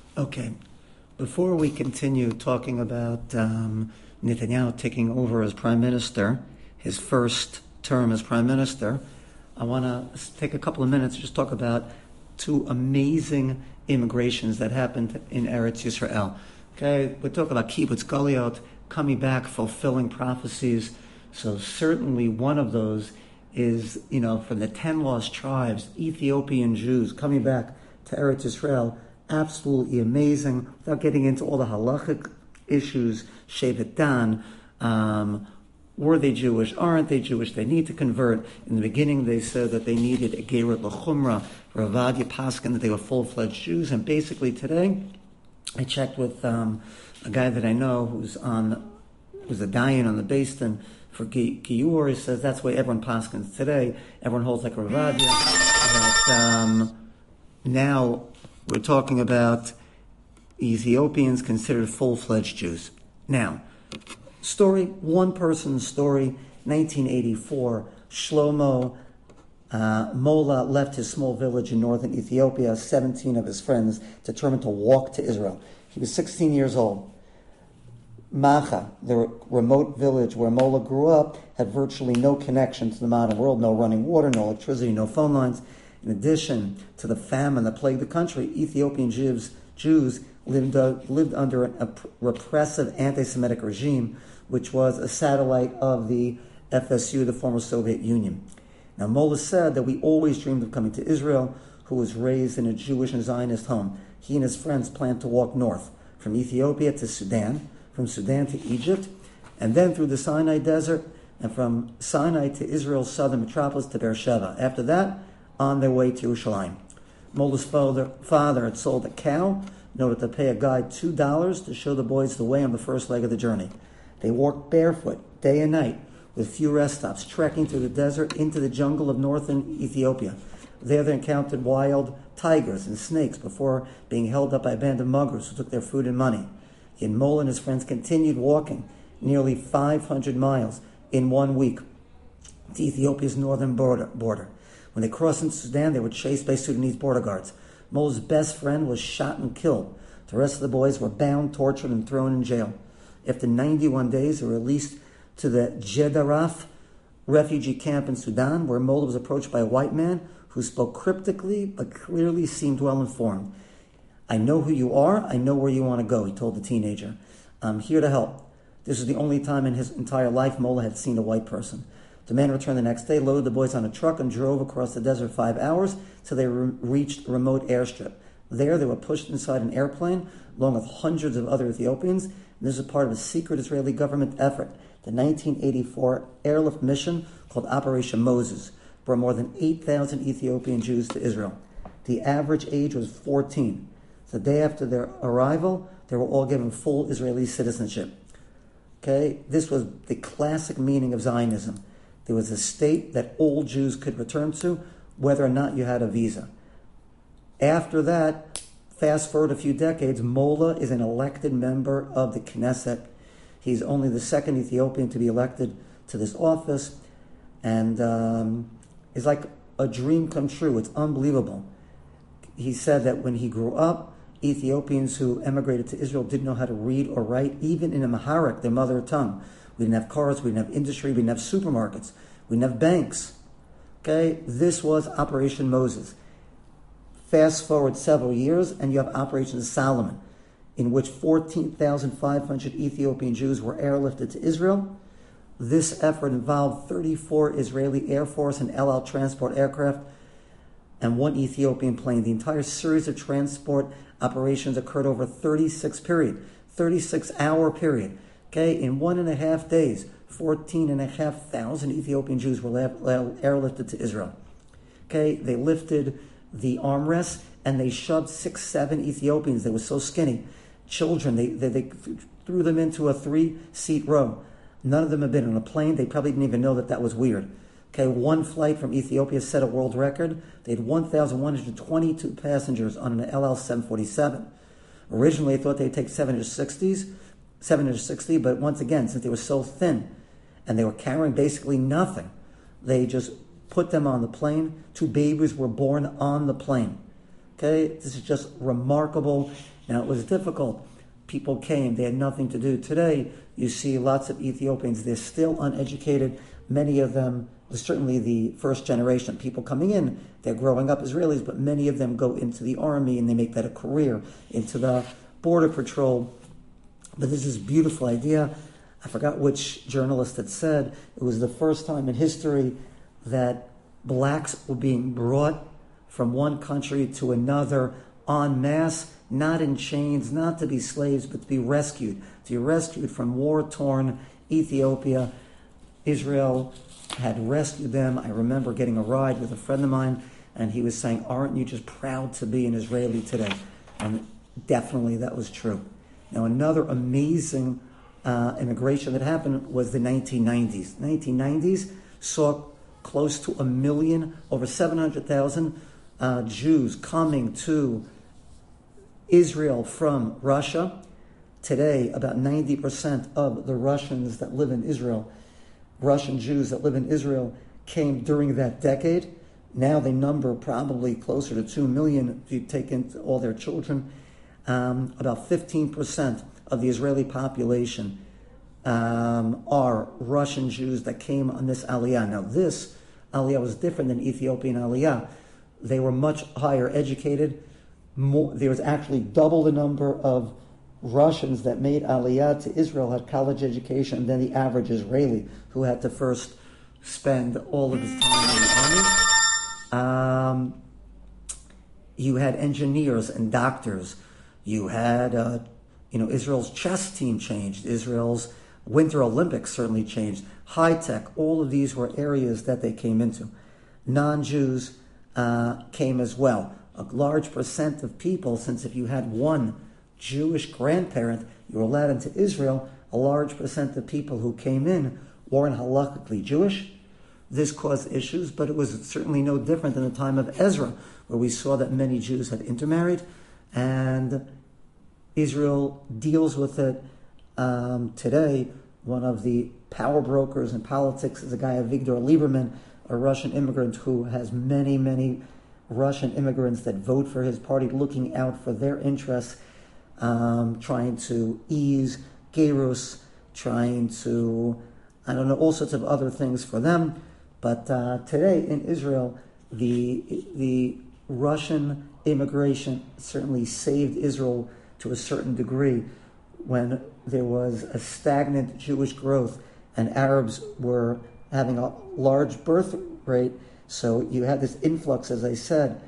Okay, before we continue talking about Netanyahu taking over as prime minister, his first term as prime minister, I want to take a couple of minutes to just talk about two amazing immigrations that happened in Eretz Yisrael. Okay, we're talking about Kibbutz Galiot, coming back, fulfilling prophecies. So certainly one of those is, from the 10 lost tribes, Ethiopian Jews coming back to Eretz Yisrael. Absolutely amazing. Without getting into all the halachic issues, Shevet Dan, were they Jewish? Aren't they Jewish? They need to convert. In the beginning, they said that they needed a Gerut L'chumra, Ravadia Paskin, that they were full-fledged Jews. And basically today, I checked with a guy that I know who's a Dayan on the Beis Din for Giyur. He says that's why everyone paskins today. Everyone holds like Ravadia. That now we're talking about Ethiopians considered full-fledged Jews. Now, one person's story, 1984, Shlomo Mola left his small village in northern Ethiopia. 17 of his friends determined to walk to Israel. He was 16 years old. Macha, the remote village where Mola grew up, had virtually no connection to the modern world, no running water, no electricity, no phone lines. In addition to the famine that plagued the country, Ethiopian Jews lived under a repressive anti-Semitic regime, which was a satellite of the FSU, the former Soviet Union. Now, Mola said that we always dreamed of coming to Israel, who was raised in a Jewish and Zionist home. He and his friends planned to walk north, from Ethiopia to Sudan, from Sudan to Egypt, and then through the Sinai Desert, and from Sinai to Israel's southern metropolis to Beersheba. After that, on their way to Yerushalayim. Mola's father had sold a cow in order to pay a guide $2 to show the boys the way on the first leg of the journey. They walked barefoot, day and night, with few rest stops, trekking through the desert into the jungle of northern Ethiopia. There they encountered wild tigers and snakes before being held up by a band of muggers who took their food and money. Yet Mola and his friends continued walking nearly 500 miles in 1 week to Ethiopia's northern border. When they crossed into Sudan, they were chased by Sudanese border guards. Mola's best friend was shot and killed. The rest of the boys were bound, tortured, and thrown in jail. After 91 days, they were released to the Jedaraf refugee camp in Sudan, where Mola was approached by a white man who spoke cryptically but clearly seemed well informed. "I know who you are. I know where you want to go," he told the teenager. "I'm here to help." This was the only time in his entire life Mola had seen a white person. The man returned the next day, loaded the boys on a truck, and drove across the desert 5 hours till they reached a remote airstrip. There, they were pushed inside an airplane, along with hundreds of other Ethiopians. And this was part of a secret Israeli government effort. The 1984 airlift mission, called Operation Moses, brought more than 8,000 Ethiopian Jews to Israel. The average age was 14. The day after their arrival, they were all given full Israeli citizenship. Okay, this was the classic meaning of Zionism. There was a state that all Jews could return to, whether or not you had a visa. After that, fast forward a few decades, Mola is an elected member of the Knesset. He's only the second Ethiopian to be elected to this office, and it's like a dream come true. It's unbelievable. He said that when he grew up, Ethiopians who emigrated to Israel didn't know how to read or write, even in Amharic, their mother tongue. We didn't have cars, we didn't have industry, we didn't have supermarkets, we didn't have banks. Okay, this was Operation Moses. Fast forward several years, and you have Operation Solomon, in which 14,500 Ethiopian Jews were airlifted to Israel. This effort involved 34 Israeli Air Force and El Al transport aircraft and 1 Ethiopian plane. The entire series of transport operations occurred over a 36-hour period. Okay, in 1.5 days, 14,500 Ethiopian Jews were airlifted to Israel. Okay, they lifted the armrests and they shoved 6-7 Ethiopians. They were so skinny. Children, they threw them into a 3-seat row. None of them had been on a plane. They probably didn't even know that was weird. Okay, one flight from Ethiopia set a world record. They had 1,122 passengers on an El Al 747. Originally, they thought they'd take 760, but once again, since they were so thin and they were carrying basically nothing, they just put them on the plane. 2 babies were born on the plane. Okay, this is just remarkable. Now, it was difficult. People came, they had nothing to do. Today, you see lots of Ethiopians, they're still uneducated. Many of them, certainly the first generation, people coming in, they're growing up Israelis, but many of them go into the army and they make that a career, into the border patrol. But this is a beautiful idea. I forgot which journalist had said it was the first time in history that blacks were being brought from one country to another en masse, not in chains, not to be slaves, but to be rescued from war-torn Ethiopia. Israel had rescued them. I remember getting a ride with a friend of mine, and he was saying, aren't you just proud to be an Israeli today? And definitely that was true. Now, another amazing immigration that happened was the 1990s. 1990s saw close to 1 million, over 700,000 Jews coming to Israel from Russia. Today, about 90% of the Russians that live in Israel, Russian Jews that live in Israel, came during that decade. Now they number probably closer to 2 million if you take into all their children. About 15% of the Israeli population are Russian Jews that came on this aliyah. Now this aliyah was different than Ethiopian aliyah. They were much higher educated. There was actually double the number of Russians that made aliyah to Israel, had college education, than the average Israeli, who had to first spend all of his time in the army. You had engineers and doctors. You had, Israel's chess team changed. Israel's Winter Olympics certainly changed. High tech, all of these were areas that they came into. Non-Jews came as well. A large percent of people, since if you had one Jewish grandparent, you were allowed into Israel, a large percent of people who came in weren't halakhically Jewish. This caused issues, but it was certainly no different than the time of Ezra, where we saw that many Jews had intermarried, and Israel deals with it today. One of the power brokers in politics is a guy, Avigdor Lieberman, a Russian immigrant who has many, many Russian immigrants that vote for his party, looking out for their interests, trying to ease Gerus, trying to, all sorts of other things for them. But today in Israel, the Russian immigration certainly saved Israel to a certain degree when there was a stagnant Jewish growth and Arabs were having a large birth rate. So you had this influx, as I said,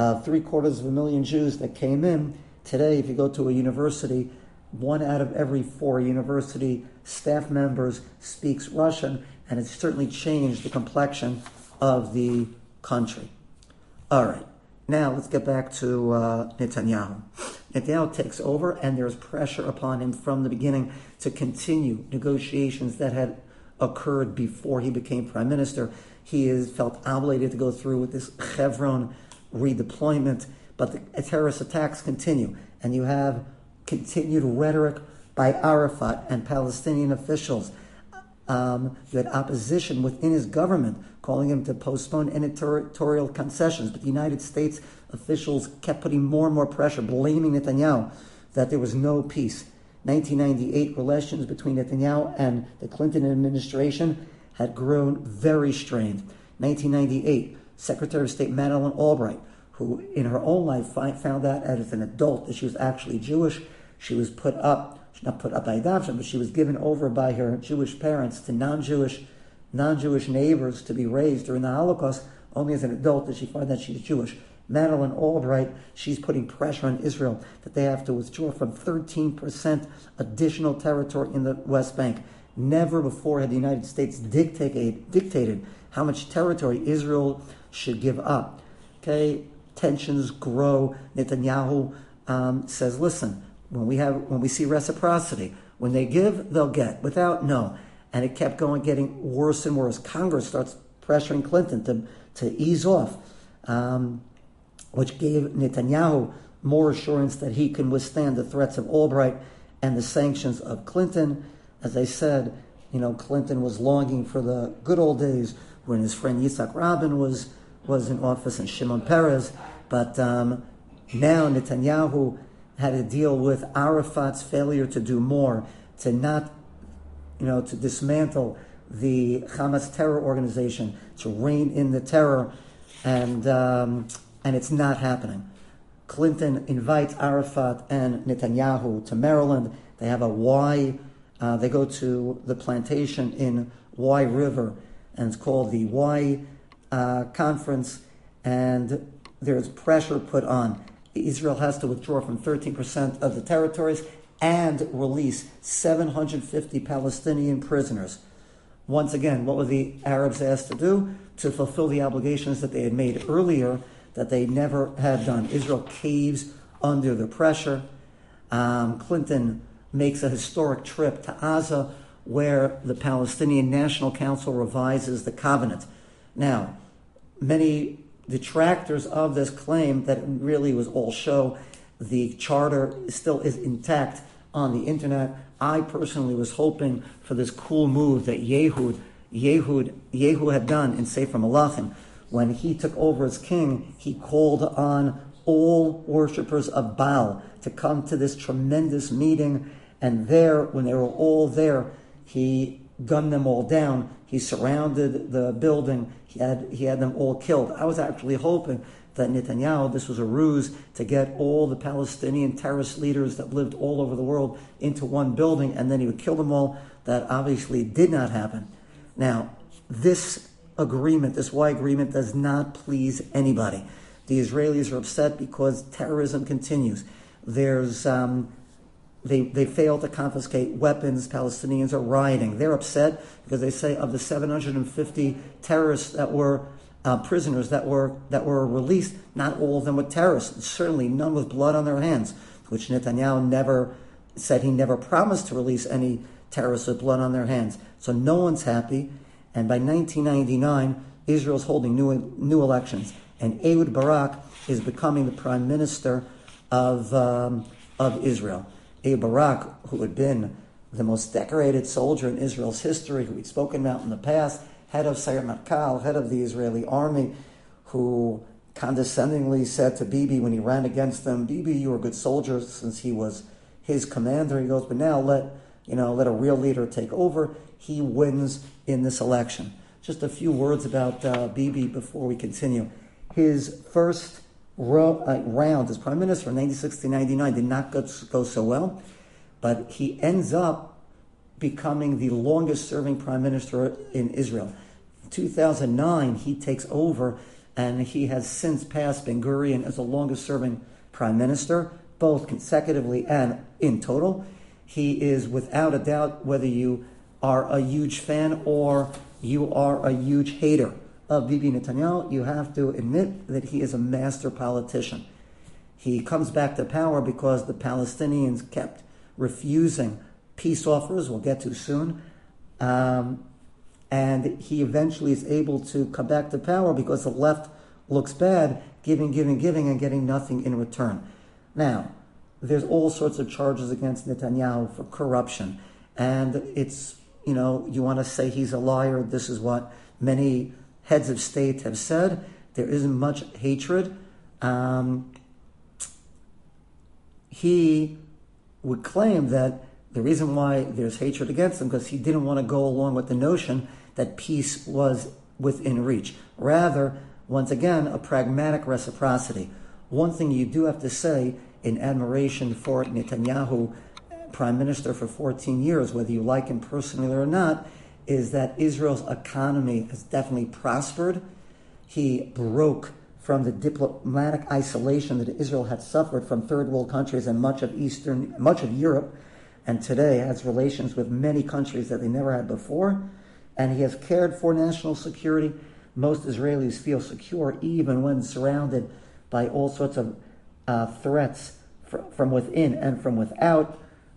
750,000 Jews that came in. Today, if you go to a university, 1 out of every 4 university staff members speaks Russian, and it's certainly changed the complexion of the country. All right, now let's get back to Netanyahu. Netanyahu takes over, and there's pressure upon him from the beginning to continue negotiations that had occurred before he became prime minister. He is felt obligated to go through with this Hebron redeployment, but the terrorist attacks continue, and you have continued rhetoric by Arafat and Palestinian officials. You had opposition within his government calling him to postpone any territorial concessions, but the United States officials kept putting more and more pressure, blaming Netanyahu that there was no peace. 1998 relations between Netanyahu and the Clinton administration had grown very strained. 1998, Secretary of State Madeleine Albright, who in her own life found out as an adult that she was actually Jewish, she was not put up by adoption, but she was given over by her Jewish parents to non-Jewish neighbors to be raised during the Holocaust. Only as an adult did she find that she's Jewish. Madeleine Albright, she's putting pressure on Israel that they have to withdraw from 13% additional territory in the West Bank. Never before had the United States dictated how much territory Israel should give up. Okay, tensions grow. Netanyahu says, listen, when we see reciprocity, when they give, they'll get. Without, no. And it kept getting worse and worse. Congress starts pressuring Clinton to ease off, which gave Netanyahu more assurance that he can withstand the threats of Albright and the sanctions of Clinton. As I said, Clinton was longing for the good old days when his friend Yitzhak Rabin was in office and Shimon Peres, but Now Netanyahu had to deal with Arafat's failure to do more, to not, to dismantle the Hamas terror organization, to rein in the terror, and it's not happening. Clinton invites Arafat and Netanyahu to Maryland. They have a Y. They go to the plantation in Y River, and it's called the Y Conference, and there's pressure put on. Israel has to withdraw from 13% of the territories and release 750 Palestinian prisoners. Once again, what were the Arabs asked to do? To fulfill the obligations that they had made earlier that they never had done. Israel caves under the pressure. Clinton makes a historic trip to Gaza, where the Palestinian National Council revises the covenant. Now, many detractors of this claim that it really was all show. The charter still is intact on the internet. I personally was hoping for this cool move that Yehu had done in Sefer Malachim. When he took over as king, he called on all worshippers of Baal to come to this tremendous meeting. And there, when they were all there, he gunned them all down. He surrounded the building. He had them all killed. I was actually hoping that Netanyahu, this was a ruse to get all the Palestinian terrorist leaders that lived all over the world into one building, and then he would kill them all. That obviously did not happen. Now, this agreement, this Y agreement, does not please anybody. The Israelis are upset because terrorism continues. There's They failed to confiscate weapons. Palestinians are rioting. They're upset because they say of the 750 terrorists that were prisoners that were released, not all of them were terrorists. Certainly none with blood on their hands, which Netanyahu never said. He never promised to release any terrorists with blood on their hands. So no one's happy. And by 1999, Israel's holding new elections, and Ehud Barak is becoming the prime minister of Israel. Ehud Barak, who had been the most decorated soldier in Israel's history, who we'd spoken about in the past, head of Sayeret Matkal, head of the Israeli army, who condescendingly said to Bibi when he ran against them, "Bibi, you were a good soldier," since he was his commander. He goes, "But now let a real leader take over." He wins in this election. Just a few words about Bibi before we continue. His first round as prime minister in 1999 did not go so well, but he ends up becoming the longest serving prime minister in Israel. In 2009, he takes over, and he has since passed Ben Gurion as the longest serving prime minister, both consecutively and in total. He is, without a doubt, whether you are a huge fan or you are a huge hater of Bibi Netanyahu, you have to admit that he is a master politician. He comes back to power because the Palestinians kept refusing peace offers, we'll get to soon, and he eventually is able to come back to power because the left looks bad, giving, and getting nothing in return. Now, there's all sorts of charges against Netanyahu for corruption, and it's, you want to say he's a liar. This is what many heads of state have said. There isn't much hatred. He would claim that the reason why there's hatred against him because he didn't want to go along with the notion that peace was within reach. Rather, once again, a pragmatic reciprocity. One thing you do have to say in admiration for Netanyahu, prime minister for 14 years, whether you like him personally or not, is that Israel's economy has definitely prospered. He broke from the diplomatic isolation that Israel had suffered from third world countries and much of Europe, and today has relations with many countries that they never had before. And he has cared for national security. Most Israelis feel secure even when surrounded by all sorts of threats from within and from without.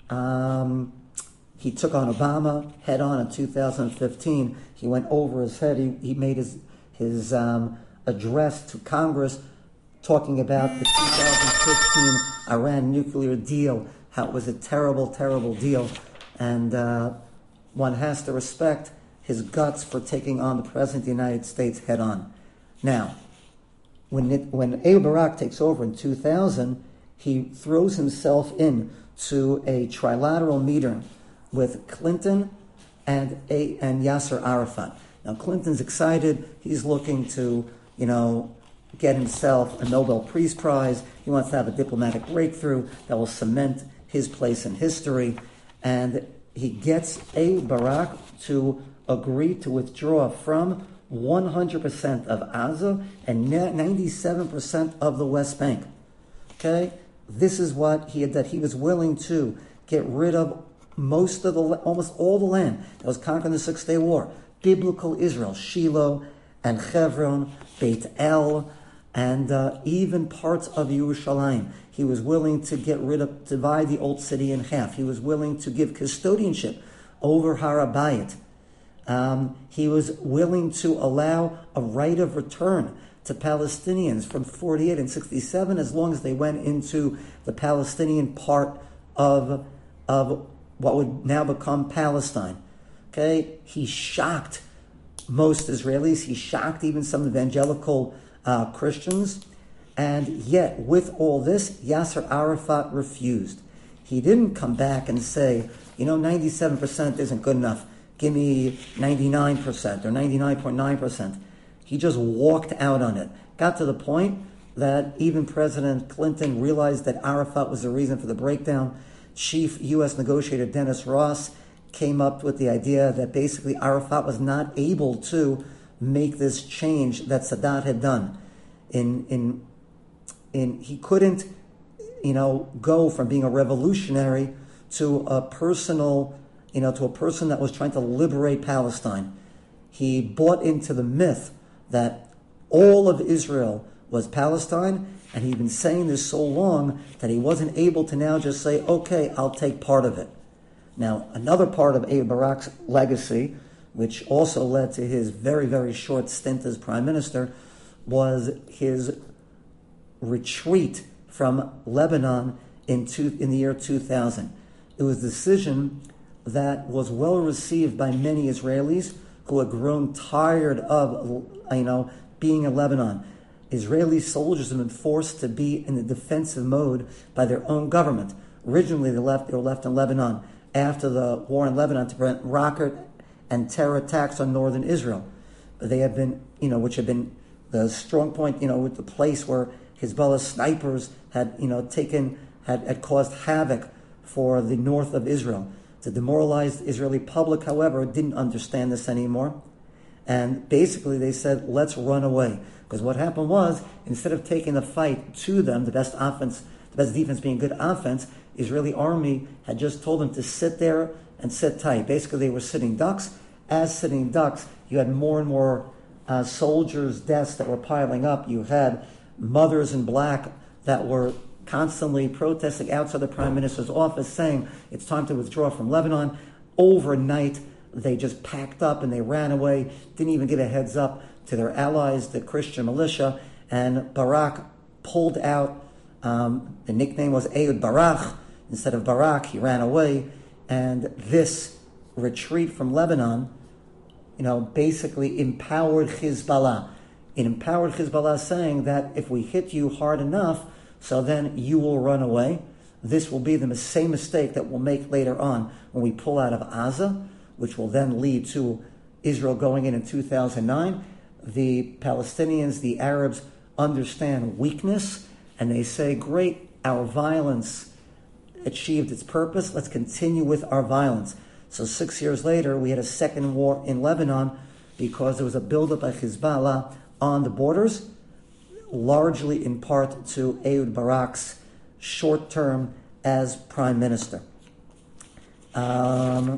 He took on Obama head on in 2015. He went over his head. He made his address to Congress talking about the 2015 Iran nuclear deal, how it was a terrible, terrible deal. And one has to respect his guts for taking on the President of the United States head on. Now, when Ehud Barak takes over in 2000, he throws himself in to a trilateral meeting with Clinton and Yasser Arafat. Now Clinton's excited. He's looking to, get himself a Nobel Peace Prize. He wants to have a diplomatic breakthrough that will cement his place in history. And he gets Ehud Barak to agree to withdraw from 100% of Gaza and 97% of the West Bank. Okay? This is what he was willing to get rid of almost all the land that was conquered in the 6-Day War. Biblical Israel, Shiloh and Hebron, Beit El, and even parts of Yerushalayim. He was willing to divide the old city in half. He was willing to give custodianship over Har HaBayit. He was willing to allow a right of return to Palestinians from 48 and 67 as long as they went into the Palestinian part of what would now become Palestine. Okay? He shocked most Israelis. He shocked even some evangelical Christians. And yet, with all this, Yasser Arafat refused. He didn't come back and say, 97% isn't good enough. Give me 99% or 99.9%. He just walked out on it. Got to the point that even President Clinton realized that Arafat was the reason for the breakdown. Chief U.S. negotiator Dennis Ross came up with the idea that basically Arafat was not able to make this change that Sadat had done. He couldn't, go from being a revolutionary to a personal, to a person that was trying to liberate Palestine. He bought into the myth that all of Israel was Palestine, and he'd been saying this so long that he wasn't able to now just say, okay, I'll take part of it. Now, another part of Ehud Barak's legacy, which also led to his very, very short stint as prime minister, was his retreat from Lebanon in the year 2000. It was a decision that was well received by many Israelis who had grown tired of, being in Lebanon. Israeli soldiers have been forced to be in the defensive mode by their own government. Originally, they were left in Lebanon after the war in Lebanon to prevent rocket and terror attacks on northern Israel. But they have been, which have been the strong point, with the place where Hezbollah snipers had caused havoc for the north of Israel. The demoralized Israeli public, however, didn't understand this anymore. And basically they said, let's run away. Because what happened was, instead of taking the fight to them, the best defense being good offense, Israeli army had just told them to sit there and sit tight. Basically they were sitting ducks. As sitting ducks, you had more and more soldiers' deaths that were piling up. You had mothers in black that were constantly protesting outside the prime minister's office saying it's time to withdraw from Lebanon. Overnight, they just packed up and they ran away, didn't even give a heads up to their allies, the Christian militia, and Barak pulled out. The nickname was Ehud Barak. Instead of Barak, he ran away. And this retreat from Lebanon, basically empowered Hezbollah. It empowered Hezbollah, saying that if we hit you hard enough, so then you will run away. This will be the same mistake that we'll make later on when we pull out of Gaza, which will then lead to Israel going in 2009. The Palestinians, the Arabs, understand weakness, and they say, great, our violence achieved its purpose. Let's continue with our violence. So 6 years later, we had a second war in Lebanon because there was a buildup by Hezbollah on the borders, largely in part to Ehud Barak's short term as prime minister. Now,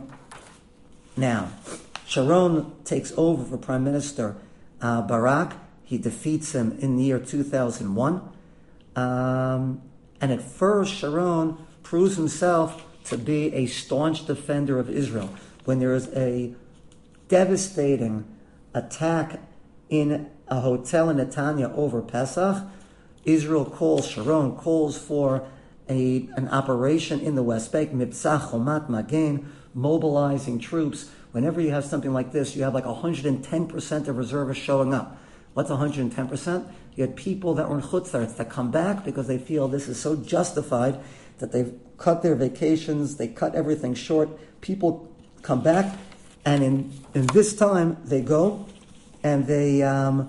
Sharon takes over for prime minister Barak. He defeats him in the year 2001. And at first, Sharon proves himself to be a staunch defender of Israel. When there is a devastating attack in a hotel in Netanya over Pesach, Sharon calls for an operation in the West Bank, Mibtzah Chomat Magen, mobilizing troops. Whenever you have something like this, you have like 110% of reservists showing up. What's 110%? You had people that were in Chutzlaretz that come back because they feel this is so justified that they've cut their vacations, they cut everything short. People come back, and in this time they go and they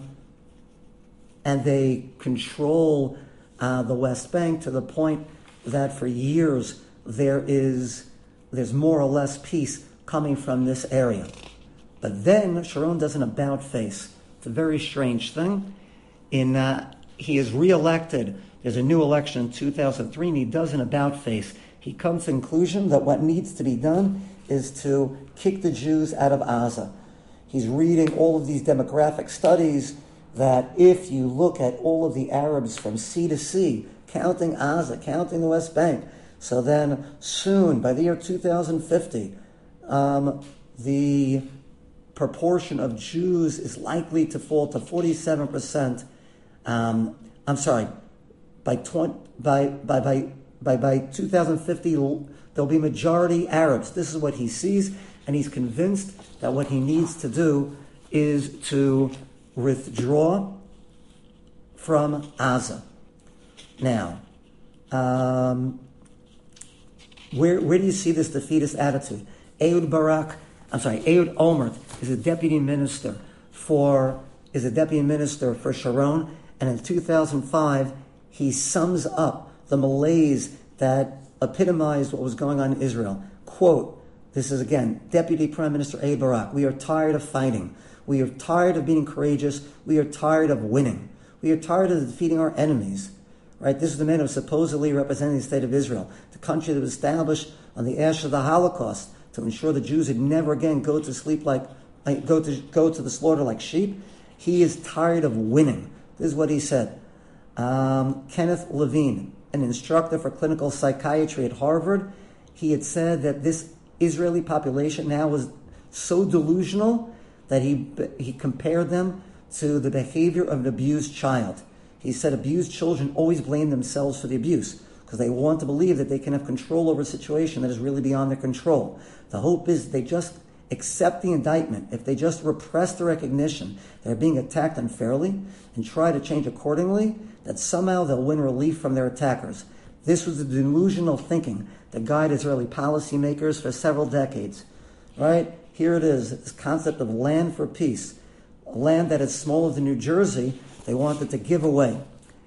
control the West Bank to the point that for years there's more or less peace coming from this area. But then Sharon does an about face. It's a very strange thing. He is reelected. There's a new election in 2003, and he does an about face. He comes to the conclusion that what needs to be done is to kick the Jews out of Gaza. He's reading all of these demographic studies that if you look at all of the Arabs from sea to sea, counting Gaza, counting the West Bank, so then soon, by the year 2050, the proportion of Jews is likely to fall to 47%. By 2050, there'll be majority Arabs. This is what he sees, and he's convinced that what he needs to do is to withdraw from Gaza. Now, where do you see this defeatist attitude? Ehud Olmert is a deputy minister for Sharon, and in 2005 he sums up the malaise that epitomized what was going on in Israel. Quote, this is again Deputy Prime Minister Ehud Barak: "We are tired of fighting. We are tired of being courageous. We are tired of winning. We are tired of defeating our enemies." Right? This is the man who supposedly representing the state of Israel, the country that was established on the ash of the Holocaust to ensure the Jews would never again go to the slaughter like sheep. He is tired of winning. This is what he said. Kenneth Levine, an instructor for clinical psychiatry at Harvard, he had said that this Israeli population now was so delusional that he compared them to the behavior of an abused child. He said abused children always blame themselves for the abuse because they want to believe that they can have control over a situation that is really beyond their control. The hope is they just accept the indictment. If they just repress the recognition they're being attacked unfairly and try to change accordingly, that somehow they'll win relief from their attackers. This was the delusional thinking that guided Israeli policymakers for several decades. Right? Here it is, this concept of land for peace. A land that is smaller than New Jersey, they wanted to give away.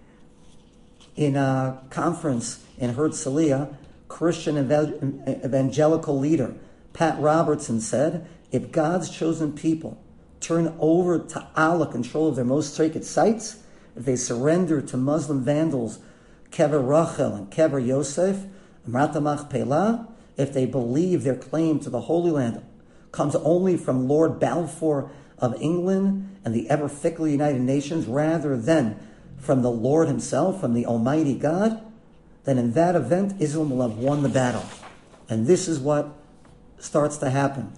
In a conference in Herzliya, Christian evangelical leader Pat Robertson said, if God's chosen people turn over to Allah control of their most sacred sites, if they surrender to Muslim vandals, Kever Rachel and Kever Yosef, Ma'at Machpelah, if they believe their claim to the Holy Land comes only from Lord Balfour of England and the ever-fickle United Nations rather than from the Lord himself, from the Almighty God, then in that event, Islam will have won the battle. And this is what starts to happen.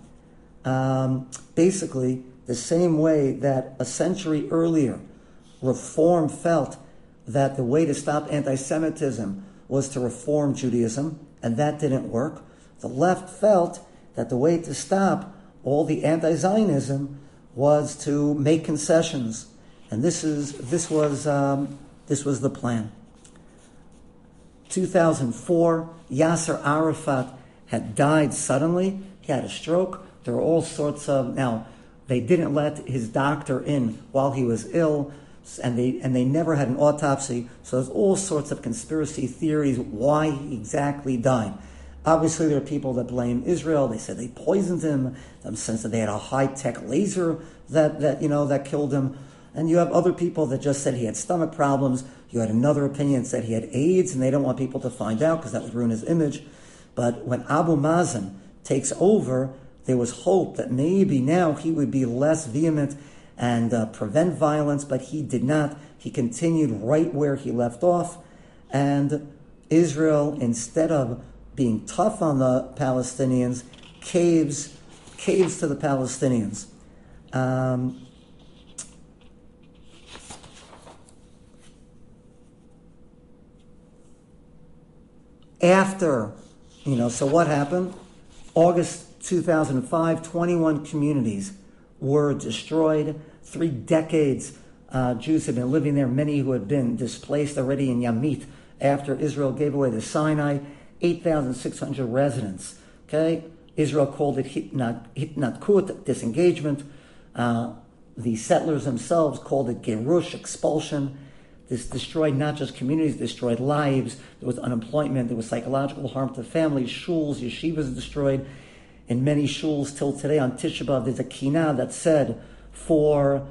Basically, the same way that a century earlier, Reform felt that the way to stop anti-Semitism was to reform Judaism, and that didn't work. The left felt that the way to stop all the anti-Zionism was to make concessions, and this was the plan. 2004, Yasser Arafat had died suddenly. He had a stroke. There were all sorts of, now, they didn't let his doctor in while he was ill, and they never had an autopsy, so there's all sorts of conspiracy theories why he exactly died. Obviously, there are people that blame Israel. They said they poisoned him, in the sense that they had a high-tech laser that killed him. And you have other people that just said he had stomach problems. You had another opinion that said he had AIDS, and they don't want people to find out because that would ruin his image. But when Abu Mazen takes over, there was hope that maybe now he would be less vehement and prevent violence, but he did not. He continued right where he left off. And Israel, instead of being tough on the Palestinians, caves to the Palestinians. So what happened? August 2005, 21 communities were destroyed. 3 decades Jews had been living there, many who had been displaced already in Yamit after Israel gave away the Sinai, 8,600 residents. Okay, Israel called it hitnatkut, disengagement. The settlers themselves called it gerush, expulsion. This destroyed not just communities, destroyed lives. There was unemployment, there was psychological harm to families, shuls, yeshivas destroyed. In many shuls till today on Tisha B'Av, there's a kinah that said for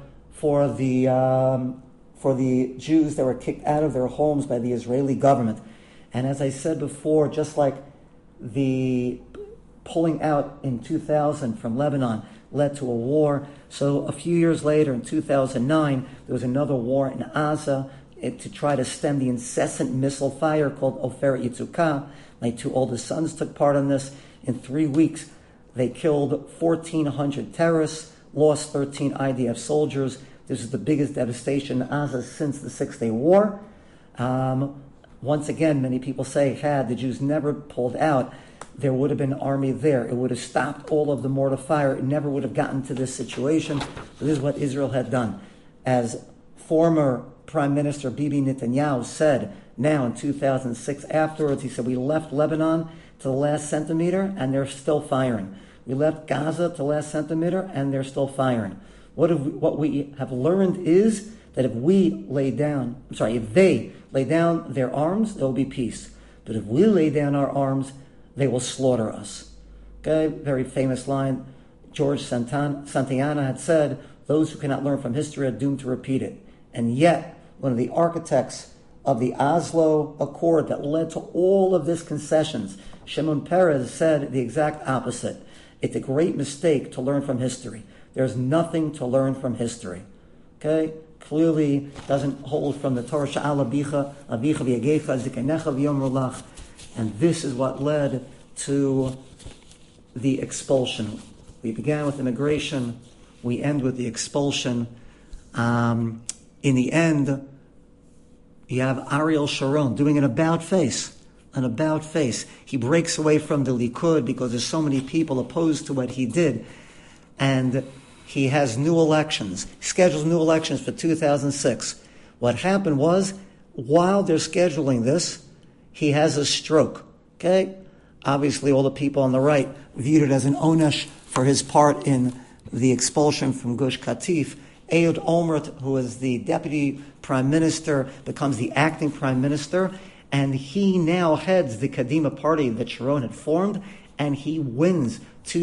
the Jews that were kicked out of their homes by the Israeli government. And as I said before, just like the pulling out in 2000 from Lebanon led to a war, so a few years later, in 2009, there was another war in Gaza to try to stem the incessant missile fire called Ofer Yitzukah. My two oldest sons took part in this. In 3 weeks, they killed 1,400 terrorists, lost 13 IDF soldiers. This is the biggest devastation in Gaza since the Six-Day War. Once again, many people say, had the Jews never pulled out, there would have been an army there. It would have stopped all of the mortar fire. It never would have gotten to this situation. So this is what Israel had done. As former Prime Minister Bibi Netanyahu said now in 2006 afterwards, he said, we left Lebanon to the last centimeter and they're still firing. We left Gaza to the last centimeter and they're still firing. What we have learned is that if they lay down their arms, there will be peace. But if we lay down our arms, they will slaughter us. Okay, very famous line. George Santayana had said, those who cannot learn from history are doomed to repeat it. And yet, one of the architects of the Oslo Accord that led to all of these concessions, Shimon Peres, said the exact opposite. It's a great mistake to learn from history. There's nothing to learn from history. Okay? Clearly doesn't hold from the Torah Sha'al Avicha v'yagecha zikanecha v'yomru lach. And this is what led to the expulsion. We began with immigration. We end with the expulsion. In the end, you have Ariel Sharon doing an about face. An about face. He breaks away from the Likud because there's so many people opposed to what he did. And he has new elections. He schedules new elections for 2006. What happened was, while they're scheduling this, he has a stroke. Okay? Obviously, all the people on the right viewed it as an onesh for his part in the expulsion from Gush Katif. Ehud Olmert, who is the deputy prime minister, becomes the acting prime minister, and he now heads the Kadima party that Sharon had formed, and he wins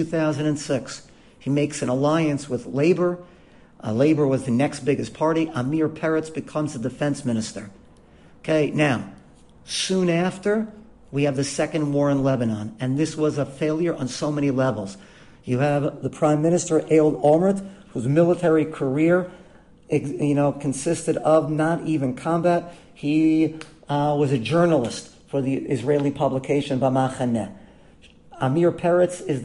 2006. He makes an alliance with Labor. Labor was the next biggest party. Amir Peretz becomes the defense minister. Okay, now, soon after, we have the second war in Lebanon, and this was a failure on so many levels. You have the prime minister, Ehud Olmert, whose military career, consisted of not even combat. He was a journalist for the Israeli publication B'Machaneh. Amir Peretz is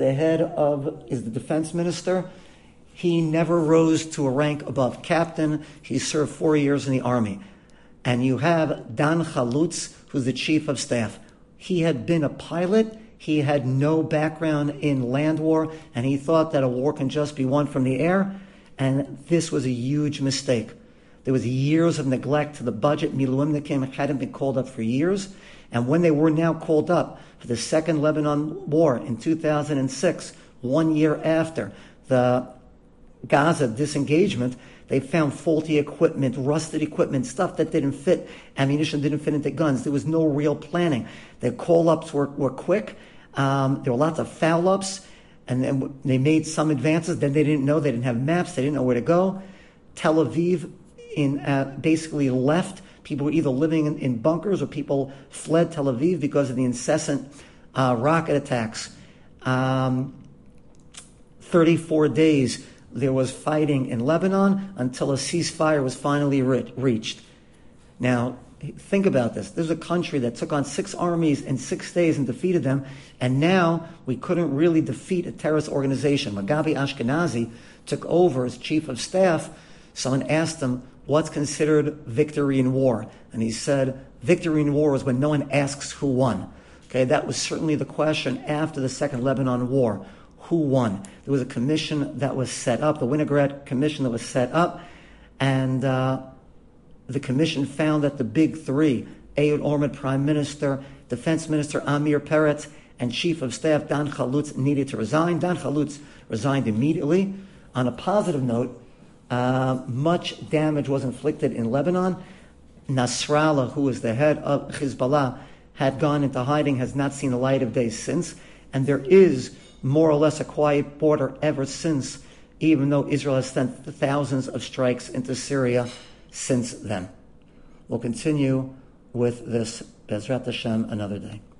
the defense minister. He never rose to a rank above captain. He served 4 years in the army. And you have Dan Chalutz, who's the chief of staff. He had been a pilot. He had no background in land war, and he thought that a war can just be won from the air. And this was a huge mistake. There was years of neglect to the budget. Miluimnikim hadn't been called up for years. And when they were now called up for the Second Lebanon War in 2006, 1 year after the Gaza disengagement, they found faulty equipment, rusted equipment, stuff that didn't fit. Ammunition didn't fit into guns. There was no real planning. Their call-ups were quick. There were lots of foul-ups. And then they made some advances. Then they didn't know. They didn't have maps. They didn't know where to go. Tel Aviv basically left. People were either living in bunkers or people fled Tel Aviv because of the incessant rocket attacks. 34 days there was fighting in Lebanon until a ceasefire was finally reached. Now, think about this. This is a country that took on 6 armies in 6 days and defeated them, and now we couldn't really defeat a terrorist organization. Magabi Ashkenazi took over as chief of staff. Someone asked him, what's considered victory in war? And he said, victory in war is when no one asks who won. Okay, that was certainly the question after the Second Lebanon War. Who won? There was a commission that was set up, the Winograd Commission that was set up, And the commission found that the big three, Ehud Olmert, Prime Minister, Defense Minister Amir Peretz, and Chief of Staff Dan Chalutz needed to resign. Dan Chalutz resigned immediately. On a positive note, much damage was inflicted in Lebanon. Nasrallah, who was the head of Hezbollah, had gone into hiding, has not seen the light of day since. And there is more or less a quiet border ever since, even though Israel has sent thousands of strikes into Syria since then. We'll continue with this, Bezrat Hashem, another day.